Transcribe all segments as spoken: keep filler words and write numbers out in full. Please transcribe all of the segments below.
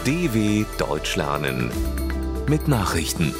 D W Deutsch lernen mit Nachrichten.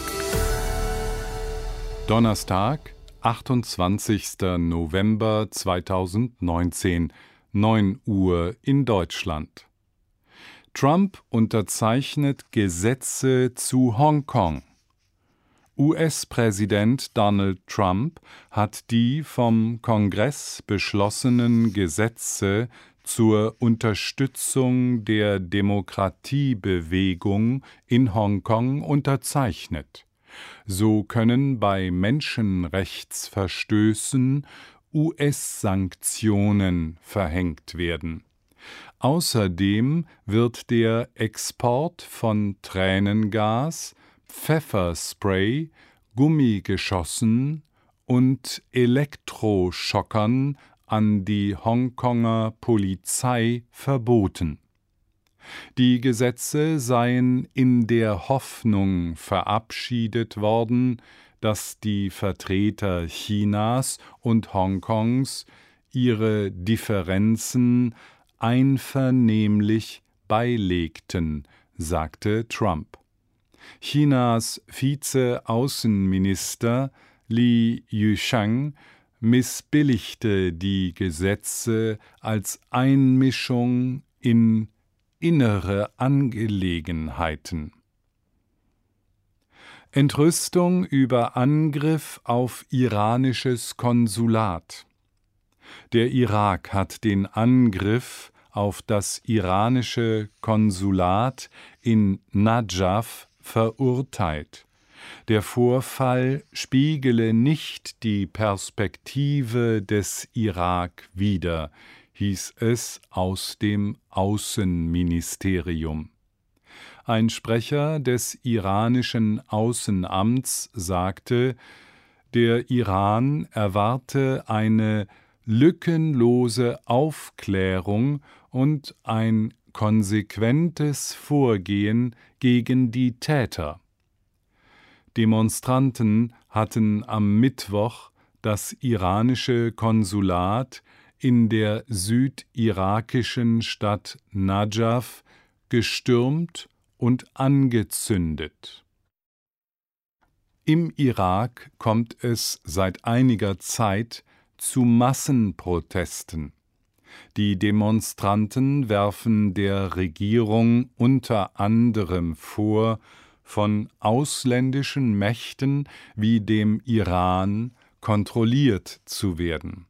Donnerstag, achtundzwanzigster November zweitausendneunzehn, neun Uhr in Deutschland. Trump unterzeichnet Gesetze zu Hongkong. U S-Präsident Donald Trump hat die vom Kongress beschlossenen Gesetze zur Unterstützung der Demokratiebewegung in Hongkong unterzeichnet. So können bei Menschenrechtsverstößen U S-Sanktionen verhängt werden. Außerdem wird der Export von Tränengas, Pfefferspray, Gummigeschossen und Elektroschockern an die Hongkonger Polizei verboten. Die Gesetze seien in der Hoffnung verabschiedet worden, dass die Vertreter Chinas und Hongkongs ihre Differenzen einvernehmlich beilegten, sagte Trump. Chinas Vize-Außenminister Li Yucheng missbilligte die Gesetze als Einmischung in innere Angelegenheiten. Entrüstung über Angriff auf iranisches Konsulat. Der Irak hat den Angriff auf das iranische Konsulat in Nadschaf verurteilt. Der Vorfall spiegele nicht die Perspektive des Irak wider, hieß es aus dem Außenministerium. Ein Sprecher des iranischen Außenamts sagte, der Iran erwarte eine lückenlose Aufklärung und ein konsequentes Vorgehen gegen die Täter. Demonstranten hatten am Mittwoch das iranische Konsulat in der südirakischen Stadt Nadschaf gestürmt und angezündet. Im Irak kommt es seit einiger Zeit zu Massenprotesten. Die Demonstranten werfen der Regierung unter anderem vor, von ausländischen Mächten wie dem Iran kontrolliert zu werden.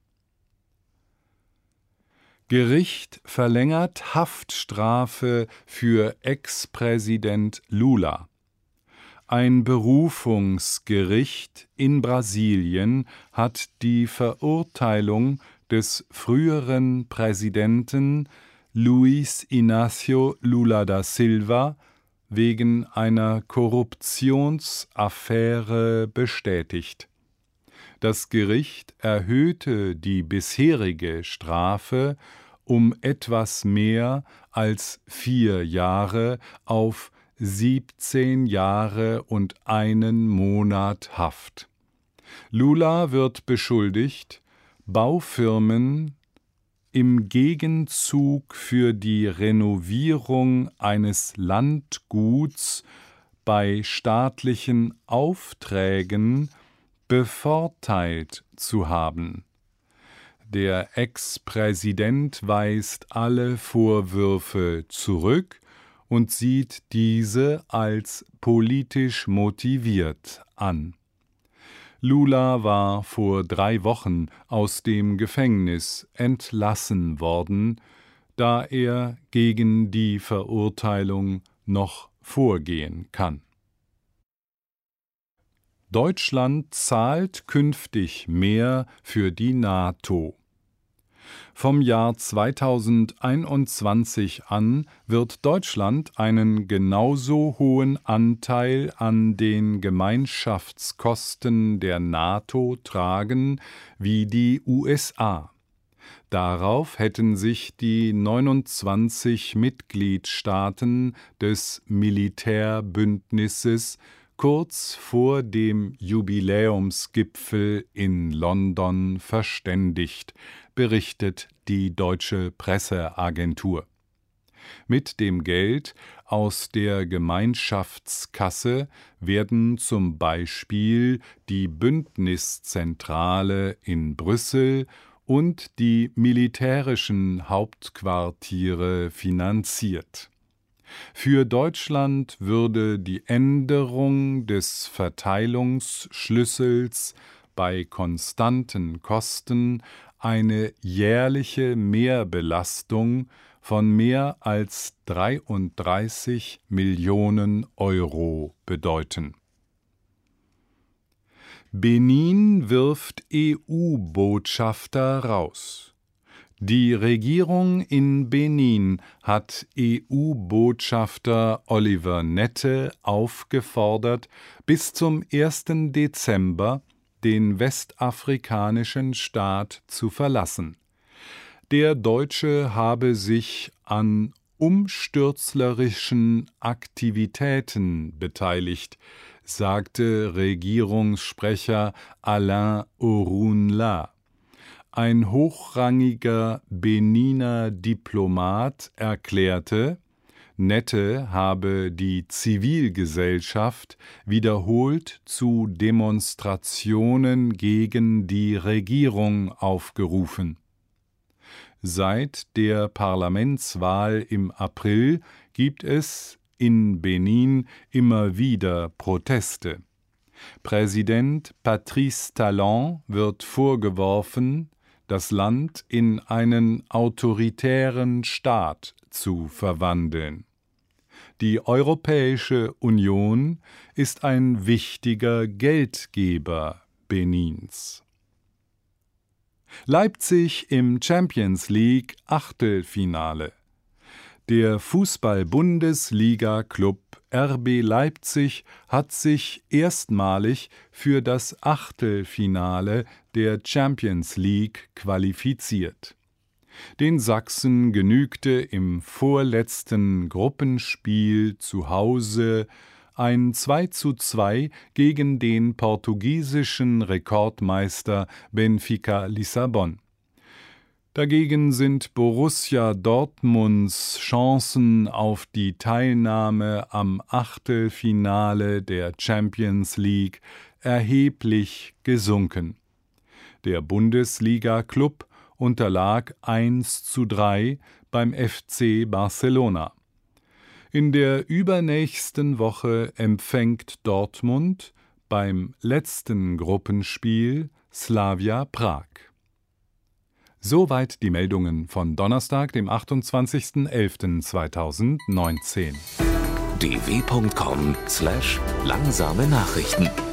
Gericht verlängert Haftstrafe für Ex-Präsident Lula. Ein Berufungsgericht in Brasilien hat die Verurteilung des früheren Präsidenten Luiz Inácio Lula da Silva wegen einer Korruptionsaffäre bestätigt. Das Gericht erhöhte die bisherige Strafe um etwas mehr als vier Jahre auf siebzehn Jahre und einen Monat Haft. Lula wird beschuldigt, Baufirmen im Gegenzug für die Renovierung eines Landguts bei staatlichen Aufträgen bevorteilt zu haben. Der Ex-Präsident weist alle Vorwürfe zurück und sieht diese als politisch motiviert an. Lula war vor drei Wochen aus dem Gefängnis entlassen worden, da er gegen die Verurteilung noch vorgehen kann. Deutschland zahlt künftig mehr für die NATO. Vom Jahr zweitausendeinundzwanzig an wird Deutschland einen genauso hohen Anteil an den Gemeinschaftskosten der NATO tragen wie die U S A. Darauf hätten sich die neunundzwanzig Mitgliedstaaten des Militärbündnisses kurz vor dem Jubiläumsgipfel in London verständigt, berichtet die Deutsche Presseagentur. Mit dem Geld aus der Gemeinschaftskasse werden zum Beispiel die Bündniszentrale in Brüssel und die militärischen Hauptquartiere finanziert. Für Deutschland würde die Änderung des Verteilungsschlüssels bei konstanten Kosten eine jährliche Mehrbelastung von mehr als dreiunddreißig Millionen Euro bedeuten. Benin wirft E U-Botschafter raus. Die Regierung in Benin hat E U-Botschafter Oliver Nette aufgefordert, bis zum ersten Dezember den westafrikanischen Staat zu verlassen. Der Deutsche habe sich an umstürzlerischen Aktivitäten beteiligt, sagte Regierungssprecher Alain Orunla. Ein hochrangiger Beniner Diplomat erklärte, Nette habe die Zivilgesellschaft wiederholt zu Demonstrationen gegen die Regierung aufgerufen. Seit der Parlamentswahl im April gibt es in Benin immer wieder Proteste. Präsident Patrice Talon wird vorgeworfen, das Land in einen autoritären Staat zu verwandeln. Die Europäische Union ist ein wichtiger Geldgeber Benins. Leipzig im Champions League Achtelfinale. Der Fußball-Bundesliga-Klub R B Leipzig hat sich erstmalig für das Achtelfinale der Champions League qualifiziert. Den Sachsen genügte im vorletzten Gruppenspiel zu Hause ein zwei zu zwei gegen den portugiesischen Rekordmeister Benfica Lissabon. Dagegen sind Borussia Dortmunds Chancen auf die Teilnahme am Achtelfinale der Champions League erheblich gesunken. Der Bundesliga-Klub unterlag eins zu drei beim F C Barcelona. In der übernächsten Woche empfängt Dortmund beim letzten Gruppenspiel Slavia Prag. Soweit die Meldungen von Donnerstag, dem achtundzwanzigsten elften zweitausendneunzehn. d w punkt com slash langsame Nachrichten